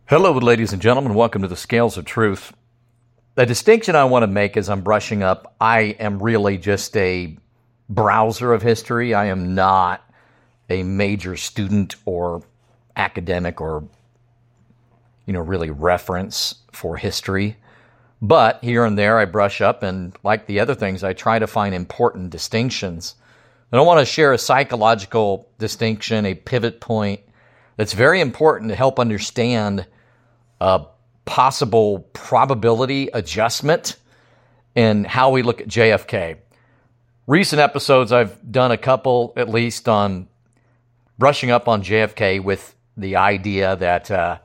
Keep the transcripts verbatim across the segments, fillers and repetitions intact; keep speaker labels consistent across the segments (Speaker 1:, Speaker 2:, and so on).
Speaker 1: Hello, ladies and gentlemen. Welcome to the Scales of Truth. The distinction I want to make as I'm brushing up, I am really just a browser of history. I am not a major student or academic or, you know, really reference for history. But here and there I brush up, and like the other things, I try to find important distinctions. And I want to share a psychological distinction, a pivot point that's very important to help understand a possible probability adjustment in how we look at J F K. Recent episodes, I've done a couple at least on brushing up on J F K with the idea that uh,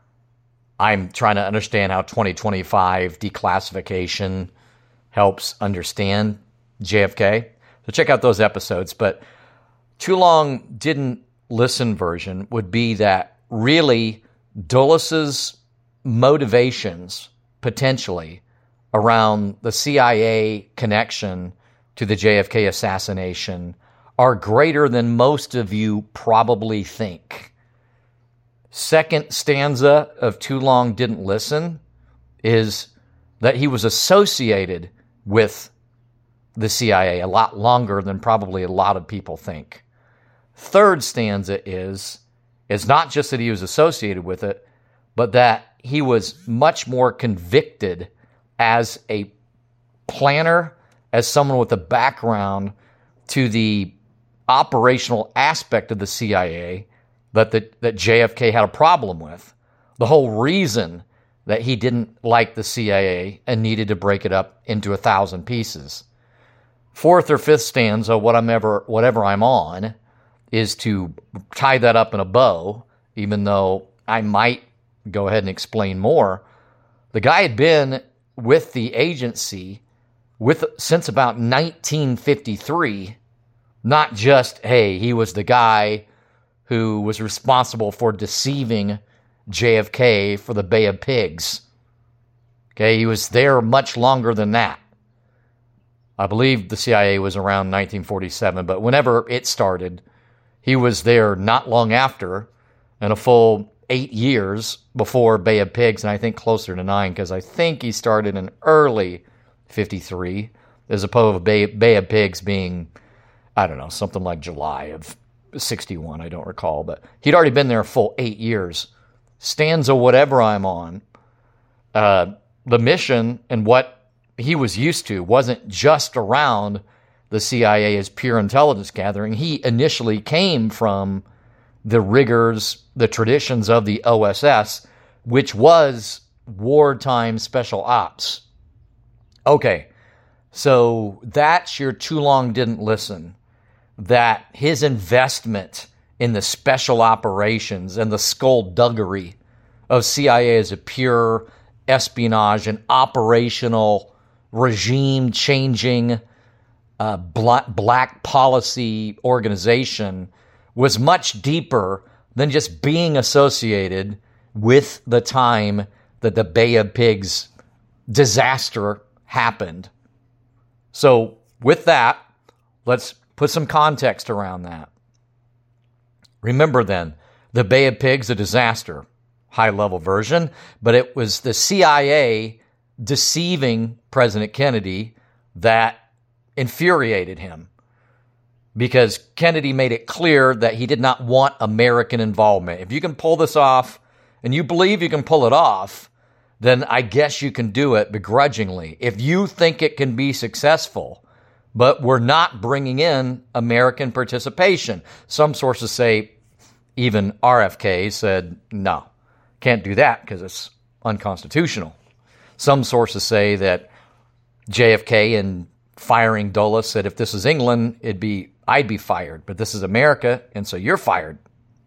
Speaker 1: I'm trying to understand how twenty twenty-five declassification helps understand J F K. So check out those episodes. But too long didn't listen version would be that really Dulles' motivations potentially around the C I A connection to the J F K assassination are greater than most of you probably think. Second stanza of Too Long Didn't Listen is that he was associated with the C I A a lot longer than probably a lot of people think. Third stanza is, is not just that he was associated with it, but that he was much more convicted as a planner, as someone with a background to the operational aspect of the C I A that, the, that J F K had a problem with. The whole reason that he didn't like the C I A and needed to break it up into a thousand pieces. Fourth or fifth stanza, what I'm ever, whatever I'm on, is to tie that up in a bow, even though I might go ahead and explain more. The guy had been with the agency with since about nineteen fifty-three, not just, hey, he was the guy who was responsible for deceiving J F K for the Bay of Pigs. Okay, he was there much longer than that. I believe the C I A was around nineteen forty-seven, but whenever it started, he was there not long after, and a full eight years before Bay of Pigs, and I think closer to nine, because I think he started in early fifty-three, as opposed to Bay, Bay of Pigs being, I don't know, something like July of sixty-one, I don't recall, but he'd already been there a full eight years. Stanza whatever I'm on, uh, the mission and what he was used to wasn't just around the C I A as pure intelligence gathering. He initially came from the rigors, the traditions of the O S S, which was wartime special ops. Okay, so that's your Too Long Didn't Listen. That his investment in the special operations and the skullduggery of C I A as a pure espionage and operational regime-changing uh, black, black policy organization was much deeper than just being associated with the time that the Bay of Pigs disaster happened. So with that, let's put some context around that. Remember then, the Bay of Pigs, a disaster, high-level version, but it was the C I A deceiving President Kennedy that infuriated him, because Kennedy made it clear that he did not want American involvement. If you can pull this off, and you believe you can pull it off, then I guess you can do it begrudgingly. If you think it can be successful, but we're not bringing in American participation. Some sources say even R F K said, no, can't do that because it's unconstitutional. Some sources say that J F K and firing Dulles said, if this is England, it'd be I'd be fired, but this is America, and so you're fired.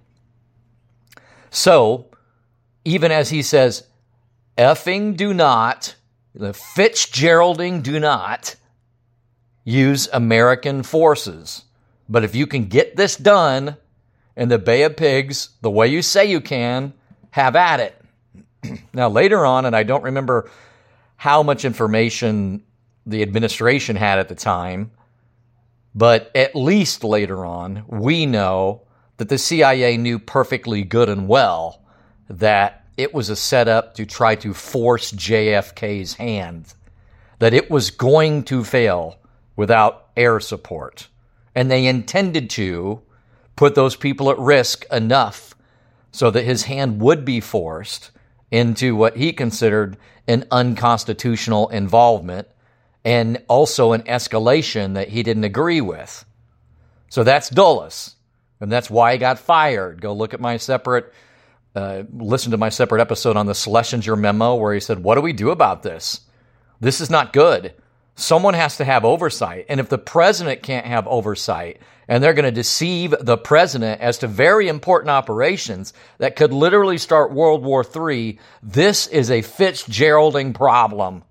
Speaker 1: So, even as he says, effing do not, the Fitzgeralding do not use American forces. But if you can get this done in the Bay of Pigs the way you say you can, have at it. Now, later on, and I don't remember how much information the administration had at the time, but at least later on, we know that the C I A knew perfectly good and well that it was a setup to try to force J F K's hand, that it was going to fail without air support. And they intended to put those people at risk enough so that his hand would be forced into what he considered an unconstitutional involvement and also an escalation that he didn't agree with. So that's Dulles, and that's why he got fired. Go look at my separate, uh, listen to my separate episode on the Schlesinger memo where he said, what do we do about this? This is not good. Someone has to have oversight. And if the president can't have oversight, and they're going to deceive the president as to very important operations that could literally start World War Three, this is a Fitzgeralding problem.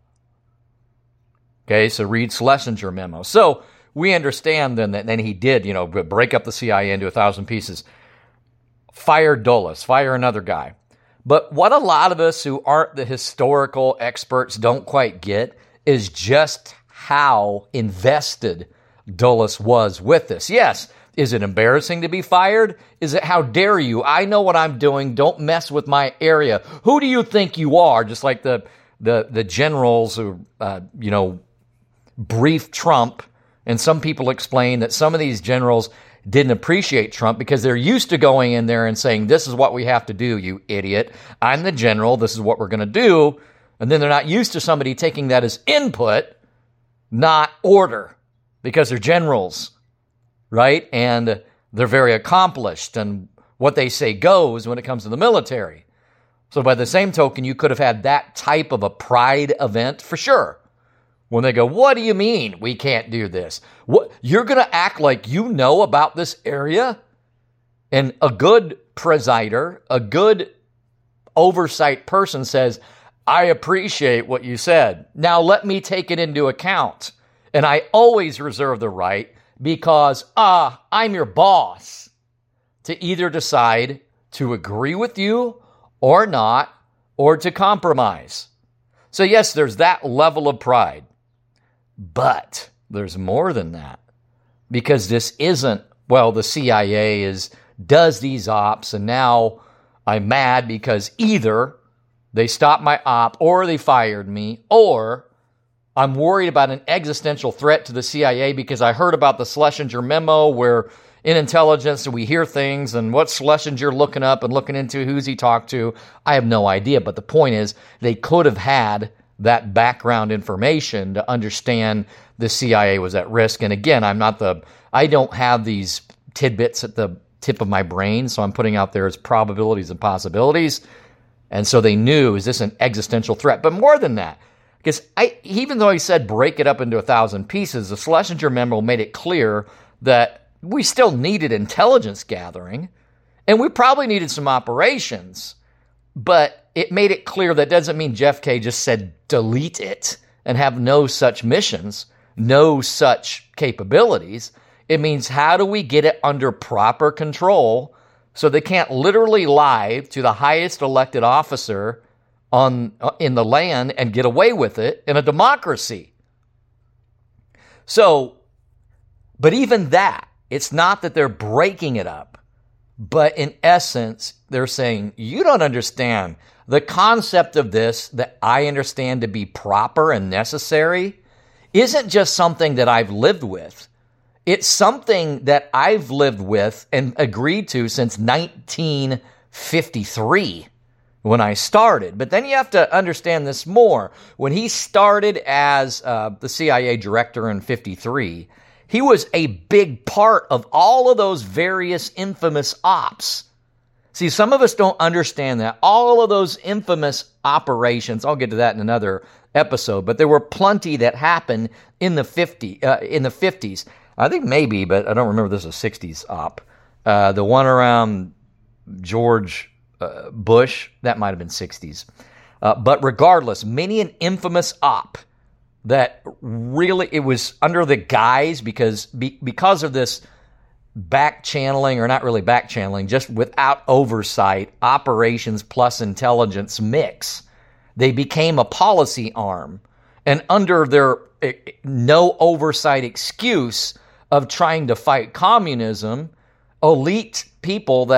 Speaker 1: Okay, so read Schlesinger memo. So we understand then that then he did, you know, break up the C I A into a thousand pieces. Fire Dulles, fire another guy. But what a lot of us who aren't the historical experts don't quite get is just how invested Dulles was with this. Yes, is it embarrassing to be fired? Is it, how dare you? I know what I'm doing. Don't mess with my area. Who do you think you are? Just like the the the generals who, uh, you know, briefed Trump. And some people explain that some of these generals didn't appreciate Trump because they're used to going in there and saying, this is what we have to do, you idiot. I'm the general. This is what we're going to do. And then they're not used to somebody taking that as input, not order, because they're generals, right? And they're very accomplished, and what they say goes when it comes to the military. So by the same token, you could have had that type of a pride event for sure. When they go, what do you mean we can't do this? What, you're going to act like you know about this area? And a good presider, a good oversight person says, I appreciate what you said. Now let me take it into account. And I always reserve the right because, ah, I'm your boss, to either decide to agree with you or not, or to compromise. So yes, there's that level of pride. But there's more than that, because this isn't, well, the C I A is does these ops, and now I'm mad because either they stopped my op or they fired me, or I'm worried about an existential threat to the C I A because I heard about the Schlesinger memo where in intelligence we hear things, and what's Schlesinger looking up and looking into, who's he talked to? I have no idea, but the point is they could have had that background information to understand the C I A was at risk. And again, I'm not the, I don't have these tidbits at the tip of my brain, so I'm putting out there as probabilities and possibilities. And so they knew, is this an existential threat? But more than that, because I, even though he said break it up into a thousand pieces, the Schlesinger memo made it clear that we still needed intelligence gathering, and we probably needed some operations, but it made it clear that doesn't mean J F K just said delete it and have no such missions, no such capabilities. It means how do we get it under proper control so they can't literally lie to the highest elected officer on in the land and get away with it in a democracy. So, but even that, it's not that they're breaking it up, but in essence, they're saying, you don't understand the concept of this that I understand to be proper and necessary isn't just something that I've lived with. It's something that I've lived with and agreed to since nineteen fifty-three when I started. But then you have to understand this more. When he started as uh, the C I A director in fifty-three, he was a big part of all of those various infamous ops. See, some of us don't understand that. All of those infamous operations, I'll get to that in another episode, but there were plenty that happened in the fifty, uh, in the fifties. I think maybe, but I don't remember this was a sixties op. Uh, the one around George uh, Bush, that might have been sixties. Uh, but regardless, many an infamous op that really, it was under the guise, because be, because of this back channeling, or not really back channeling, just without oversight, operations plus intelligence mix, they became a policy arm. And under their eh, no oversight excuse of trying to fight communism, elite people that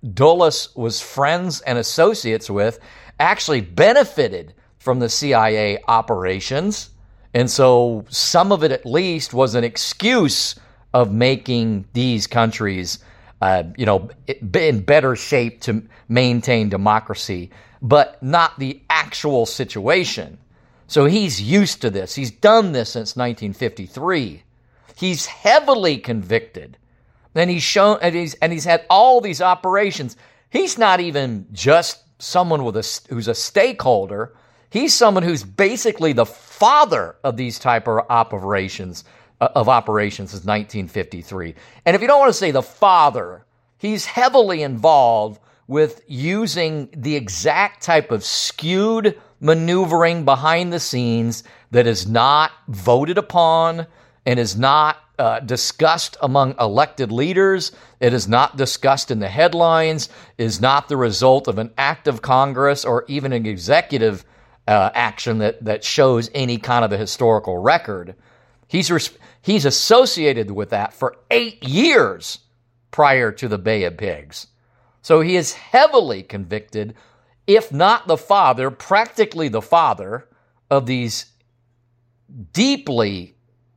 Speaker 1: Dulles was friends and associates with actually benefited from the C I A operations. And so some of it at least was an excuse of making these countries, uh, you know, in better shape to maintain democracy, but not the actual situation. So he's used to this. He's done this since nineteen fifty-three. He's heavily convicted. And he's shown, and he's, and he's had all these operations. He's not even just someone with a, who's a stakeholder. He's someone who's basically the father of these type of operations, uh, of operations since nineteen fifty-three. And if you don't want to say the father, he's heavily involved with using the exact type of skewed maneuvering behind the scenes that is not voted upon and is not uh, discussed among elected leaders. It is not discussed in the headlines, is not the result of an act of Congress or even an executive uh, action that, that shows any kind of a historical record. He's, res- he's associated with that for eight years prior to the Bay of Pigs. So he is heavily convicted, if not the father, practically the father of these deeply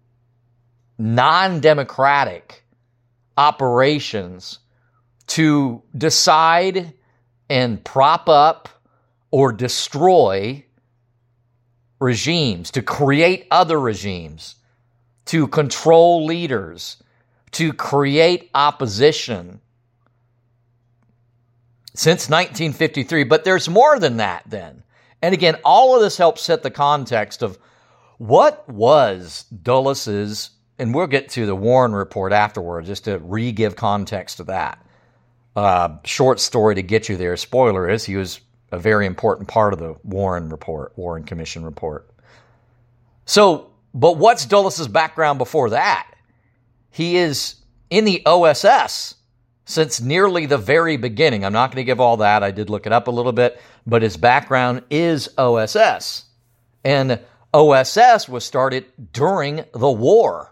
Speaker 1: non-democratic operations to decide and prop up or destroy regimes, to create other regimes, to control leaders, to create opposition since nineteen fifty-three. But there's more than that then. And again, all of this helps set the context of what was Dulles's, and we'll get to the Warren Report afterwards, just to re-give context to that. Uh, short story to get you there. Spoiler is, he was a very important part of the Warren Report, Warren Commission Report. So, but what's Dulles's background before that? He is in the O S S since nearly the very beginning. I'm not going to give all that. I did look it up a little bit, but his background is O S S. And O S S was started during the war.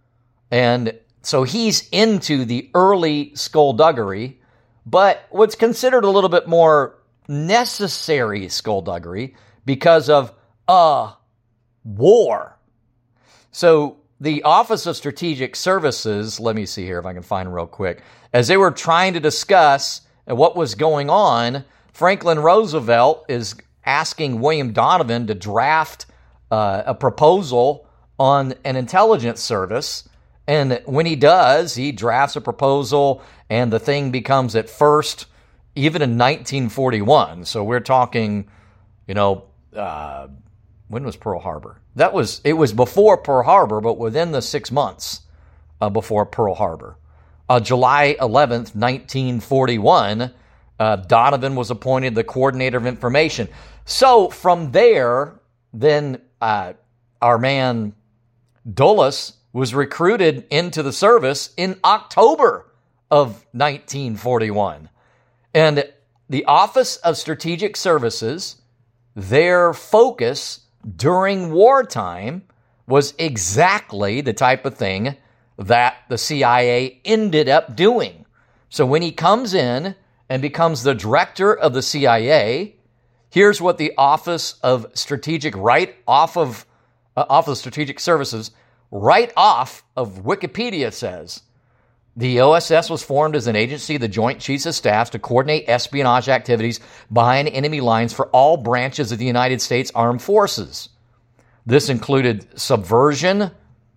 Speaker 1: And so he's into the early skullduggery, but what's considered a little bit more necessary skullduggery because of a war. So the Office of Strategic Services, let me see here if I can find real quick, as they were trying to discuss what was going on, Franklin Roosevelt is asking William Donovan to draft uh, a proposal on an intelligence service. And when he does, he drafts a proposal, and the thing becomes at first, even in nineteen forty-one. So we're talking, you know, uh, when was Pearl Harbor? That was, it was before Pearl Harbor, but within the six months uh, before Pearl Harbor. Uh, July eleventh, nineteen forty-one, uh, Donovan was appointed the coordinator of information. So from there, then uh, our man Dulles was recruited into the service in October of nineteen forty-one. And the Office of Strategic Services, their focus during wartime was exactly the type of thing that the C I A ended up doing. So when he comes in and becomes the director of the C I A, here's what the Office of Strategic, right off of uh, Office of Strategic Services, right off of Wikipedia says. The O S S was formed as an agency of the Joint Chiefs of Staff to coordinate espionage activities behind enemy lines for all branches of the United States Armed Forces. This included subversion,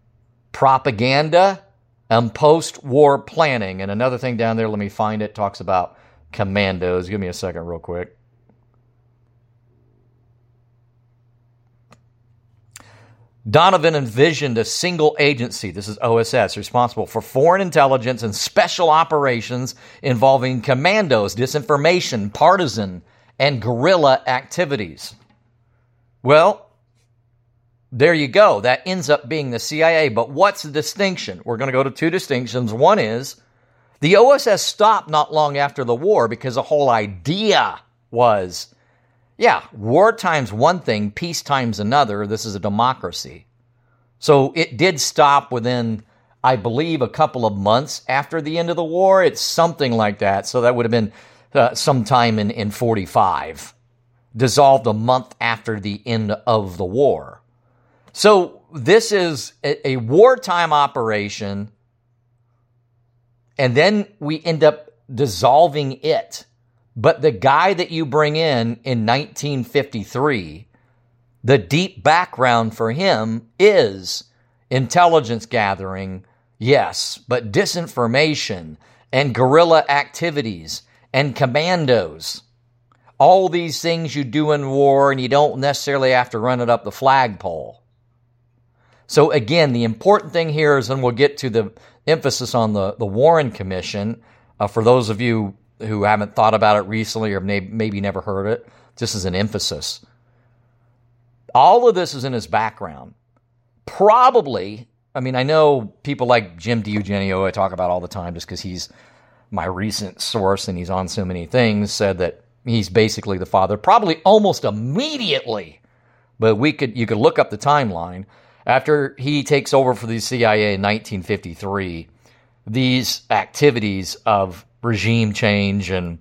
Speaker 1: propaganda, and post-war planning. And another thing down there, let me find it, talks about commandos. Give me a second real quick. Donovan envisioned a single agency, this is O S S, responsible for foreign intelligence and special operations involving commandos, disinformation, partisan, and guerrilla activities. Well, there you go. That ends up being the C I A. But what's the distinction? We're going to go to two distinctions. One is the O S S stopped not long after the war because the whole idea was, yeah, wartime's one thing, peacetime's another. This is a democracy. So it did stop within I believe, a couple of months after the end of the war. It's something like that. So that would have been uh, sometime in, in forty-five. Dissolved a month after the end of the war. So this is a, a wartime operation, and then we end up dissolving it. But the guy that you bring in in nineteen fifty-three, the deep background for him is intelligence gathering, yes, but disinformation and guerrilla activities and commandos. All these things you do in war, and you don't necessarily have to run it up the flagpole. So again, the important thing here is, and we'll get to the emphasis on the, the Warren Commission. Uh, for those of you who haven't thought about it recently or may, maybe never heard it, just as an emphasis. All of this is in his background. Probably, I mean, I know people like Jim DiEugenio I talk about all the time just because he's my recent source and he's on so many things, said that he's basically the father, probably almost immediately. But we could you could look up the timeline. After he takes over for the C I A in nineteen fifty-three, these activities of regime change and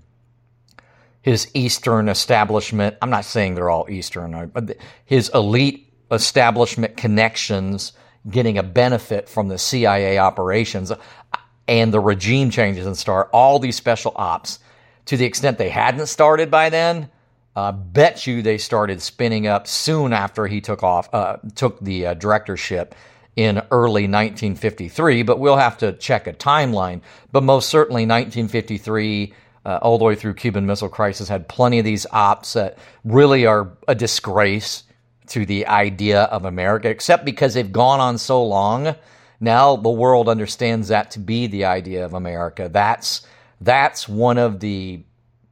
Speaker 1: his Eastern establishment, I'm not saying they're all Eastern, but his elite establishment connections getting a benefit from the C I A operations and the regime changes and start all these special ops, to the extent they hadn't started by then, uh, bet you they started spinning up soon after he took off, uh, took the uh, directorship in early nineteen fifty-three, but we'll have to check a timeline. But most certainly nineteen fifty-three, uh, all the way through Cuban Missile Crisis, had plenty of these ops that really are a disgrace to the idea of America, except because they've gone on so long. Now the world understands that to be the idea of America. That's that's one of the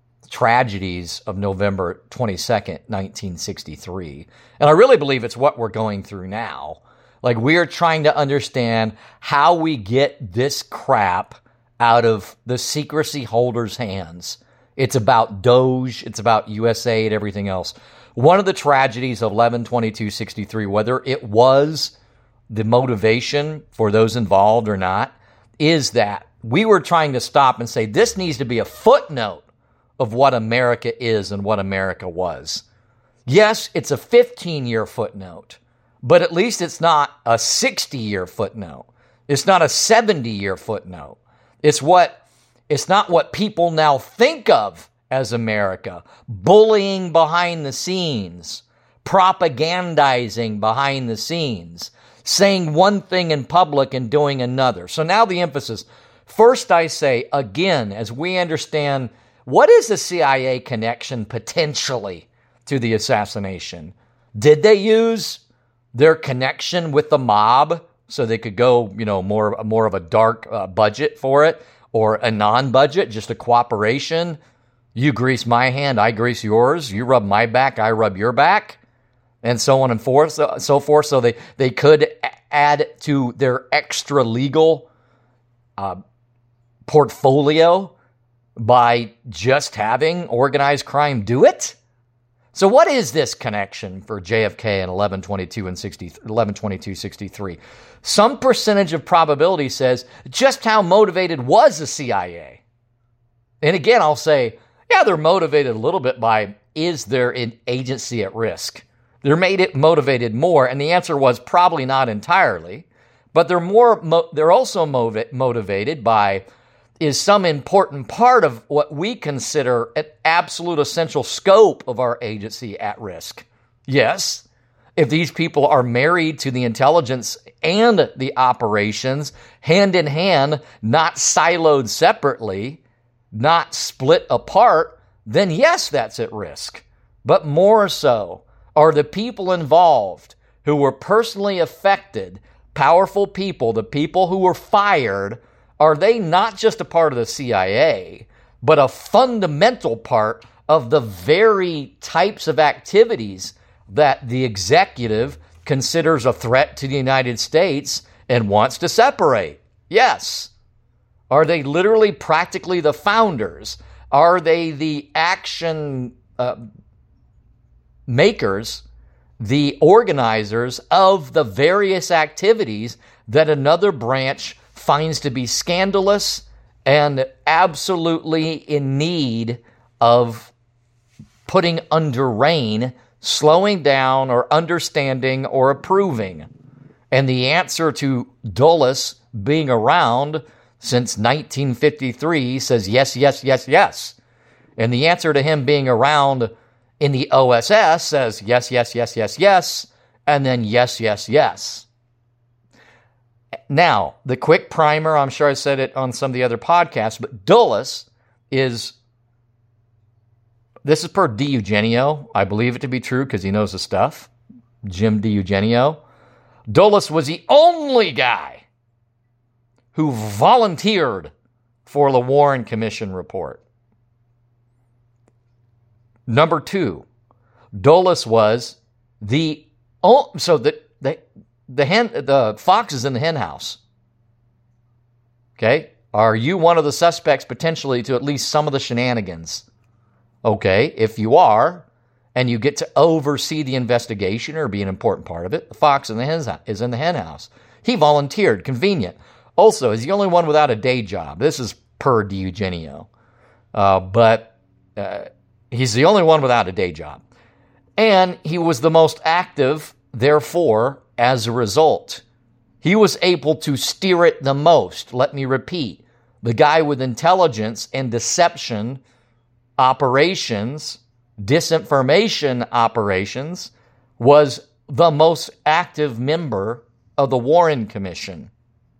Speaker 1: tragedies of November twenty-second, nineteen sixty-three. And I really believe it's what we're going through now. Like, we are trying to understand how we get this crap out of the secrecy holders' hands. It's about Doge, it's about U S A and everything else. One of the tragedies of eleven twenty-two sixty-three, whether it was the motivation for those involved or not, is that we were trying to stop and say, this needs to be a footnote of what America is and what America was. Yes, it's a fifteen-year footnote, but at least it's not a sixty-year footnote. It's not a seventy-year footnote. It's what it's not what people now think of as America. Bullying behind the scenes, propagandizing behind the scenes, saying one thing in public and doing another. So now the emphasis. First, I say, again, as we understand, what is the C I A connection potentially to the assassination? Did they use their connection with the mob so they could go, you know, more more of a dark uh, budget for it, or a non-budget, just a cooperation? You grease my hand, I grease yours. You rub my back, I rub your back, and so on and forth, so, so forth. So they they could add to their extra legal uh, portfolio by just having organized crime do it. So what is this connection for J F K and eleven twenty-two and sixty, eleven twenty-two sixty-three? Some percentage of probability says just how motivated was the C I A? And again, I'll say, yeah, they're motivated a little bit by, is there an agency at risk? They're made it motivated more, and the answer was probably not entirely, but they're more. Mo- they're also motiv- motivated by, is some important part of what we consider an absolute essential scope of our agency at risk? Yes. If these people are married to the intelligence and the operations, hand in hand, not siloed separately, not split apart, then yes, that's at risk. But more so, are the people involved who were personally affected, powerful people, the people who were fired, are they not just a part of the C I A, but a fundamental part of the very types of activities that the executive considers a threat to the United States and wants to separate? Yes. Are they literally practically the founders? Are they the action uh, makers, the organizers of the various activities that another branch finds to be scandalous and absolutely in need of putting under rein, slowing down, or understanding, or approving. And the answer to Dulles being around since nineteen fifty-three says yes, yes, yes, yes. And the answer to him being around in the O S S says yes, yes, yes, yes, yes, and then yes, yes, yes. Now, the quick primer, I'm sure I said it on some of the other podcasts, but Dulles is, this is per DiEugenio. I believe it to be true because he knows the stuff. Jim DiEugenio. Dulles was the only guy who volunteered for the Warren Commission report. Number two, Dulles was the oh, so the the the hen the fox is in the hen house. Okay, are you one of the suspects potentially to at least some of the shenanigans? Okay, if you are, and you get to oversee the investigation or be an important part of it, the fox in the hen is in the hen house. He volunteered, convenient. Also, he's the only one without a day job. This is per DiEugenio, uh, but. Uh, He's the only one without a day job. And he was the most active, therefore, as a result. He was able to steer it the most. Let me repeat. The guy with intelligence and deception operations, disinformation operations, was the most active member of the Warren Commission.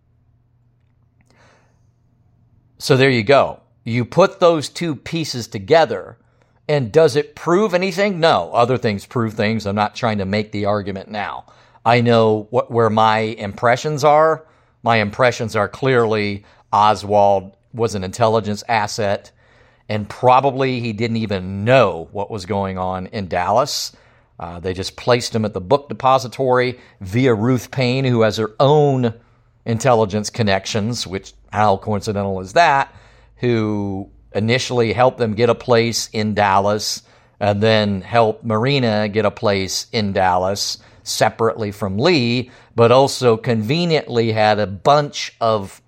Speaker 1: So there you go. You put those two pieces together. And does it prove anything? No. Other things prove things. I'm not trying to make the argument now. I know what, where my impressions are. My impressions are clearly Oswald was an intelligence asset, and probably he didn't even know what was going on in Dallas. Uh, they just placed him at the book depository via Ruth Paine, who has her own intelligence connections, which how coincidental is that, who initially helped them get a place in Dallas and then helped Marina get a place in Dallas separately from Lee, but also conveniently had a bunch of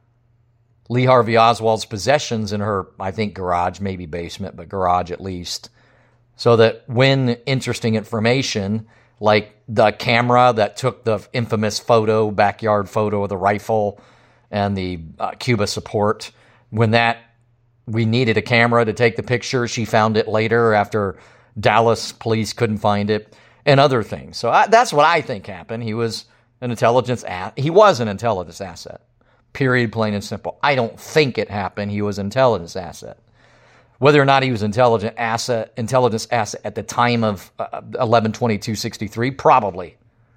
Speaker 1: Lee Harvey Oswald's possessions in her, I think, garage, maybe basement, but garage at least, so that when interesting information, like the camera that took the infamous photo, backyard photo of the rifle and the uh, Cuba support, when that we needed a camera to take the picture. She found it later after Dallas police couldn't find it, and other things. So I, that's what I think happened. He was an intelligence a- he was an intelligence asset. Period, plain and simple. I don't think it happened. He was an intelligence asset. Whether or not he was intelligent asset, intelligence asset at the time of uh, eleven twenty-two sixty-three, probably,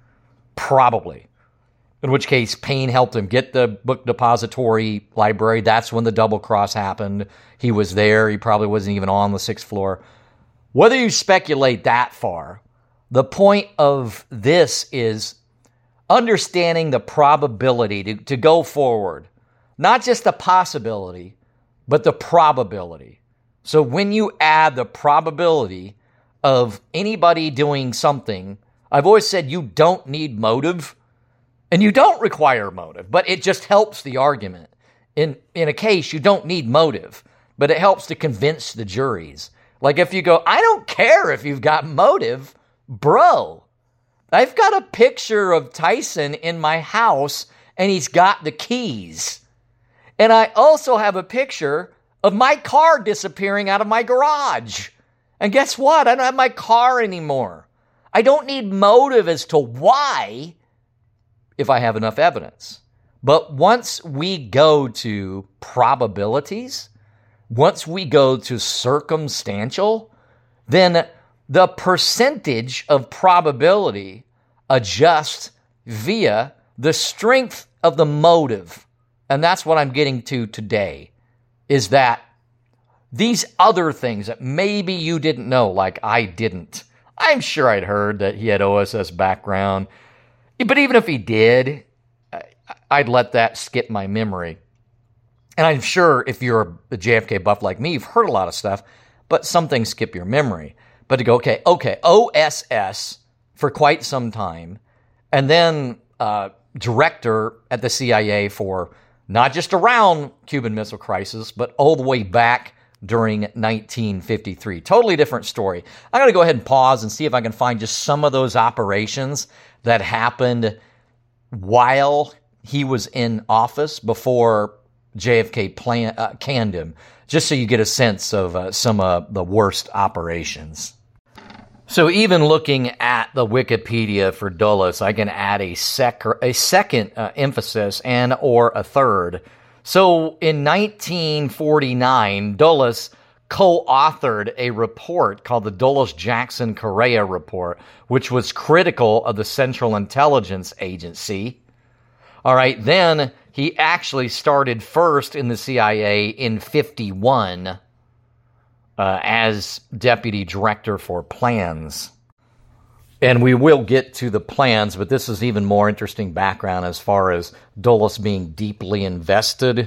Speaker 1: probably. In which case, Paine helped him get the book depository library. That's when the double cross happened. He was there. He probably wasn't even on the sixth floor. Whether you speculate that far, the point of this is understanding the probability to, to go forward. Not just the possibility, but the probability. So when you add the probability of anybody doing something, I've always said you don't need motive. And you don't require motive, but it just helps the argument. In in a case, you don't need motive, but it helps to convince the juries. Like if you go, I don't care if you've got motive, bro. I've got a picture of Tyson in my house, and he's got the keys. And I also have a picture of my car disappearing out of my garage. And guess what? I don't have my car anymore. I don't need motive as to why, if I have enough evidence. But once we go to probabilities, once we go to circumstantial, then the percentage of probability adjusts via the strength of the motive. And that's what I'm getting to today, is that these other things that maybe you didn't know, like I didn't. I'm sure I'd heard that he had O S S background. But even if he did, I'd let that skip my memory. And I'm sure if you're a J F K buff like me, you've heard a lot of stuff, but some things skip your memory. But to go, okay, okay, O S S for quite some time, and then uh, director at the C I A for not just around Cuban Missile Crisis, but all the way back during nineteen fifty-three. Totally different story. I'm going to go ahead and pause and see if I can find just some of those operations that happened while he was in office before J F K plan, uh, canned him, just so you get a sense of uh, some of the worst operations. So even looking at the Wikipedia for Dulles, I can add a, sec- a second uh, emphasis and or a third. So in nineteen forty-nine, Dulles co-authored a report called the Dulles-Jackson Correa Report, which was critical of the Central Intelligence Agency. All right, then he actually started first in the C I A in fifty-one uh, as Deputy Director for Plans. And we will get to the plans, but this is even more interesting background as far as Dulles being deeply invested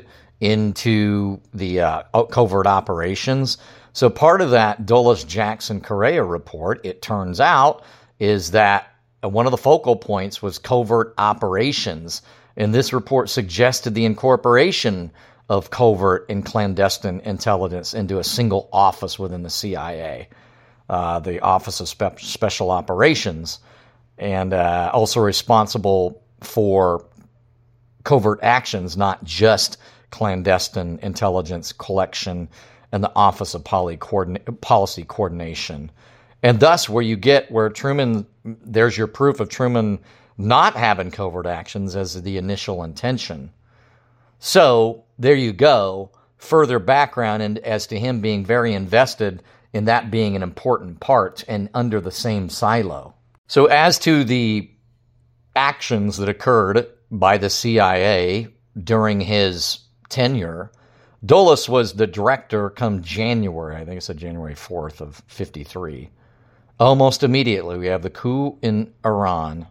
Speaker 1: into the uh, covert operations. So part of that Dulles-Jackson Correa report, it turns out, is that one of the focal points was covert operations. And this report suggested the incorporation of covert and clandestine intelligence into a single office within the C I A. Uh, the Office of Spe- Special Operations, and uh, also responsible for covert actions, not just clandestine intelligence collection, and the Office of Poly Coordin- Policy Coordination. And thus, where you get where Truman, there's your proof of Truman not having covert actions as the initial intention. So, there you go. Further background and as to him being very invested in that being an important part and under the same silo. So as to the actions that occurred by the C I A during his tenure, Dulles was the director come January, I think it said January fourth of fifty-three. Almost immediately, we have the coup in Iran.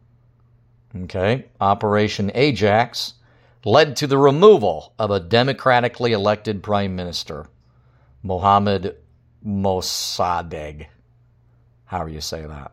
Speaker 1: Okay, Operation Ajax led to the removal of a democratically elected prime minister, Mohammad Mossadegh. However you say that.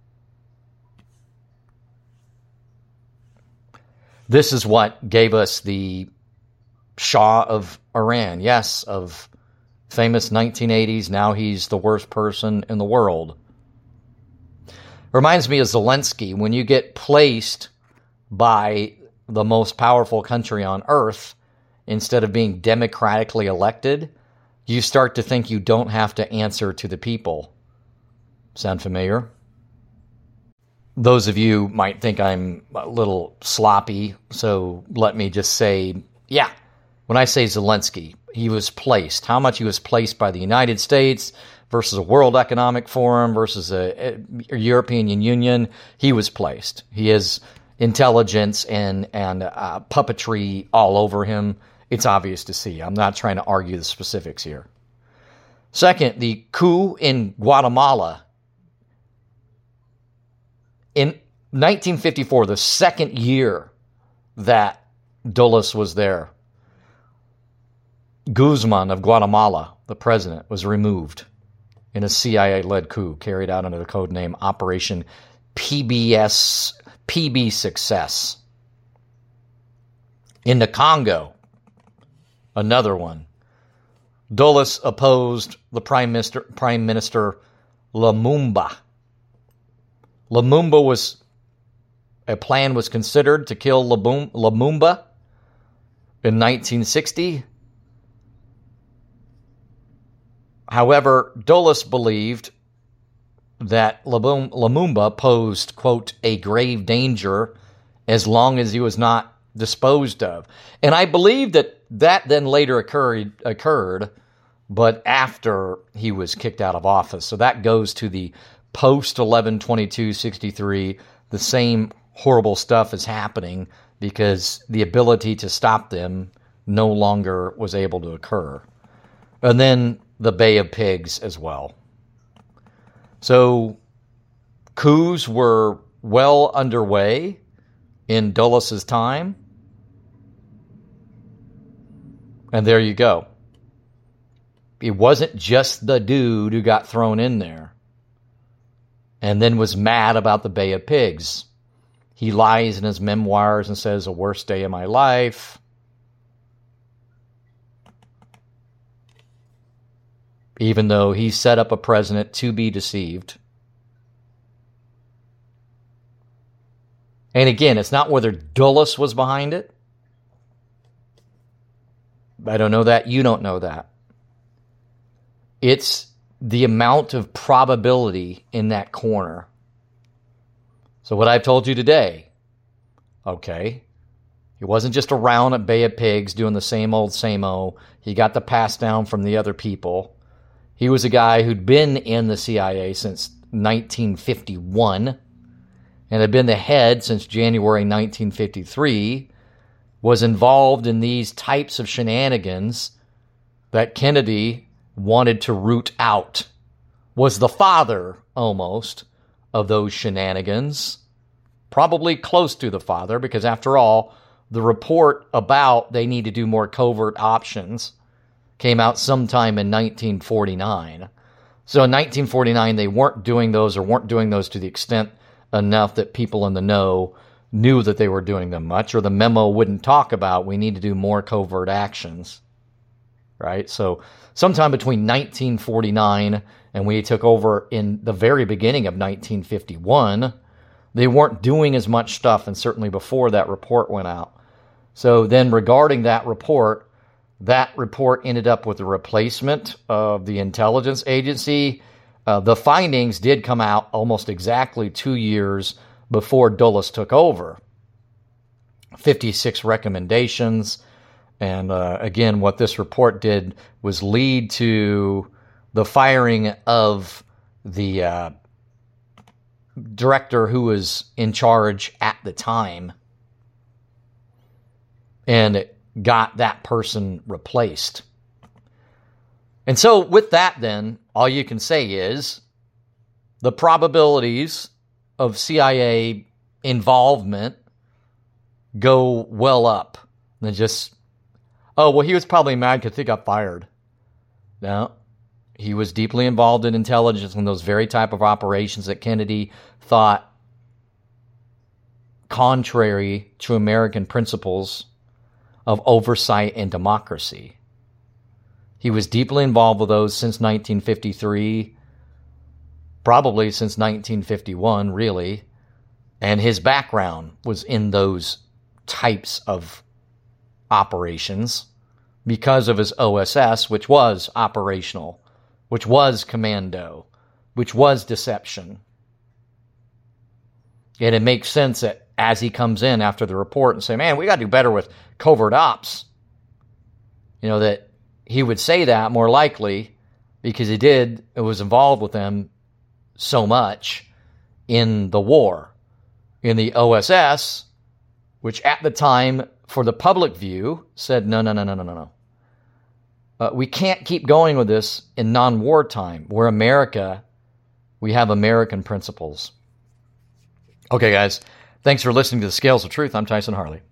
Speaker 1: This is what gave us the Shah of Iran. Yes, of famous nineteen eighties. Now he's the worst person in the world. Reminds me of Zelensky. When you get placed by the most powerful country on earth, instead of being democratically elected, you start to think you don't have to answer to the people. Sound familiar? Those of you might think I'm a little sloppy, so let me just say, yeah, when I say Zelensky, he was placed. How much he was placed by the United States versus a World Economic Forum versus a, a European Union, he was placed. He has intelligence and, and uh, puppetry all over him. It's obvious to see. I'm not trying to argue the specifics here. Second, the coup in Guatemala. In nineteen fifty-four, the second year that Dulles was there, Guzman of Guatemala, the president, was removed in a C I A-led coup carried out under the code name Operation P B S, P B Success. In the Congo, another one. Dulles opposed the Prime Minister, Prime Minister Lumumba. Lumumba was, a plan was considered to kill Lumumba in nineteen sixty. However, Dulles believed that Lumumba posed, quote, a grave danger as long as he was not disposed of. And I believe that that then later occurred, occurred, but after he was kicked out of office. So that goes to the post eleven twenty-two sixty-three. The same horrible stuff is happening because the ability to stop them no longer was able to occur. And then the Bay of Pigs as well. So coups were well underway in Dulles' time. And there you go. It wasn't just the dude who got thrown in there and then was mad about the Bay of Pigs. He lies in his memoirs and says, the worst day of my life. even though he set up a president to be deceived. And again, it's not whether Dulles was behind it. I don't know that. You don't know that. It's the amount of probability in that corner. So what I've told you today, okay, he wasn't just around at Bay of Pigs doing the same old, same old. He got the pass down from the other people. He was a guy who'd been in the C I A since nineteen fifty-one and had been the head since January nineteen fifty-three, was involved in these types of shenanigans that Kennedy wanted to root out, was the father, almost, of those shenanigans, probably close to the father, because after all, the report about they need to do more covert options came out sometime in nineteen forty-nine. So in nineteen forty-nine, they weren't doing those or weren't doing those to the extent enough that people in the know knew that they were doing them much, or the memo wouldn't talk about we need to do more covert actions, right? So sometime between nineteen forty-nine and we took over in the very beginning of nineteen fifty-one, they weren't doing as much stuff, and certainly before that report went out. So then regarding that report, that report ended up with a replacement of the intelligence agency. Uh, the findings did come out almost exactly two years before Dulles took over. fifty-six recommendations. And uh, again, what this report did was lead to the firing of the uh, director who was in charge at the time, and it got that person replaced. And so with that, then, all you can say is the probabilities of C I A involvement go well up. And just, oh, well, he was probably mad because he got fired. No, he was deeply involved in intelligence in those very type of operations that Kennedy thought contrary to American principles of oversight and democracy. He was deeply involved with those since nineteen fifty-three, probably since nineteen fifty-one, really. And his background was in those types of operations because of his O S S, which was operational, which was commando, which was deception. And it makes sense that as he comes in after the report and say, man, we got to do better with covert ops, you know, that he would say that more likely because he did, it was involved with them so much in the war. In the O S S, which at the time, for the public view, said, no, no, no, no, no, no, no. Uh, we can't keep going with this in non-war time. We're America. We have American principles. Okay, guys. Thanks for listening to The Scales of Truth. I'm Tyson Harley.